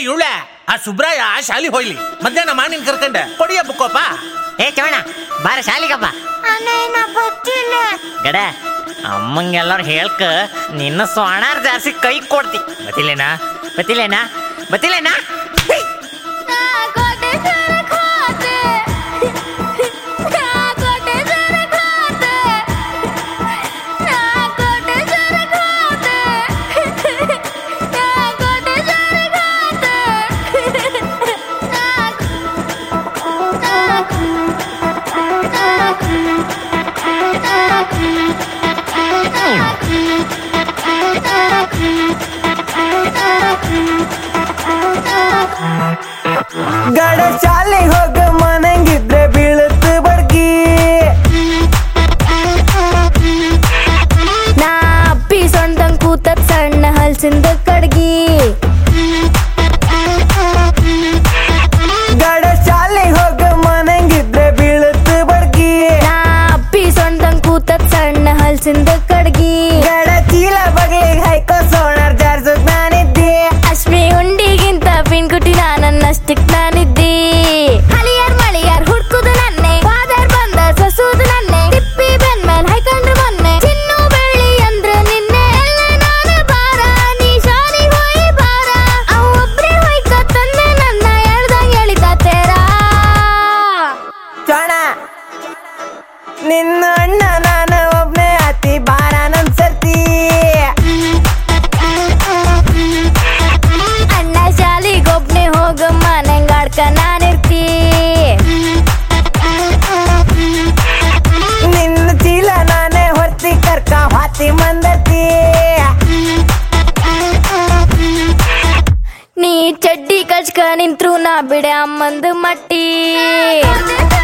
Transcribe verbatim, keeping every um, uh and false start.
ಇವಳೆ ಆ ಸುಬ್ರಾಯ ಶಾಲಿ ಹೋಯ್ಲಿ ಮಧ್ಯಾಹ್ನ ಮಾನಿನ್ ಕರ್ಕಂಡ ಕೊಡಿಯ ಬುಕ್ಕೋಪ. ಏ ಚವಣ ಬಾರ ಶಾಲಿಗಪ್ಪ. ಗಡ ಅಮ್ಮಂಗೆಲ್ಲರು ಹೇಳ್ಕ ನಿನ್ನ ಸೊಣಾರ್ ಜಾಸ್ತಿ ಕೈ ಕೊಡ್ತಿ. ಬತ್ತಿಲೇನಾ ಬತ್ತಿಲೇನಾ ಬತ್ತಿಲೇನಾ ಗಡ ಶಾಲೆ ಹೋಗ ಮನಂಗಿದ್ರೆ ಬೀಳುತ್ತ ಬಡ್ಗಿ. ನಾ ಅಪ್ಪಿ ಸೊಂಟಂಗ್ ಕೂತತ್ ಸಣ್ಣ ಹಲ್ಸಿಂದ ಕಡ್ಗಿ. ಗಡ ಶಾಲೆ ಹೋಗ ಮನಂಗಿದ್ರೆ ಬೀಳುತ್ತ ಬಡ್ಗಿ. ನಾ ಅಪ್ಪಿ ಸೊಂಟಂಗ್ ಕೂತತ್ ಸಣ್ಣ ಹಲ್ಸಿಂದ ಕಡ್ಗಿ. ಗಡ ಚೀಲ ಬಗ್ಲಿಗೆ ಹಾಯ್ಕೋ ಸೋಣಾರ್ ಜಾರ್ಸೋಕ್ ನಾನಿದ್ದೆ. ಅಶ್ಮಿ ಉಂಡಿಗಿಂತ ಪಿನ್ಕುಟಿ ನಾನನ್ನಷ್ಟಕ್ ನಾನಿದ್ದಿ. ಹಳಿಯಾರ್ ಮಳಿಯಾರ್ ಹುಡ್ಕುದು ನನ್ನೆ, ಫಾದರ್ ಬಂದ ಸಸುದು ನನ್ನೆ. ತಿಪ್ಪಿ ಬೆನ್ ಮೇಲ್ ಹೈಕಂಡ್ರು ಮೊನ್ನೆ, ಚಿನ್ನು ಬೆಳ್ಳಿ ಅಂದ್ರ ನಿನ್ನೆ. ನಾನು ಬಾರ ನೀ ಶಾಲಿ ಹೋಯ್ ಬಾರ, ಅವ್ ಒಬ್ರೇ ಹೊಯ್ಕ ತಂದೆ ನನ್ನ ಎಳ್ದಂಗ್ ಎಳಿತ ತೇರ. ಚೋಣ ನಿನ್ನ ಅಣ್ಣ ನಾನು ಒಬ್ನೇ ಅತಿ ಬಾರ ನನ್ ಸರ್ತಿ. ಅಣ್ಣ ಶಾಲಿಗೊಬ್ನೇ ಹೋಗ ಮನೆಂಗಾಡ್ಕ ನಾನಿರ್ತಿ. ನಿನ್ನ ಚೀಲ ನಾನೇ ಹೊರ್ತಿ ಕರ್ಕ ಹಾತಿ ಮಂದತಿ. ನೀ ಚಡ್ಡಿ ಕಚ್ಕ ನಿಂತ್ರು ನಾ ಬಿಡೆ ಅಮ್ಮಂದು ಮಟ್ಟಿ.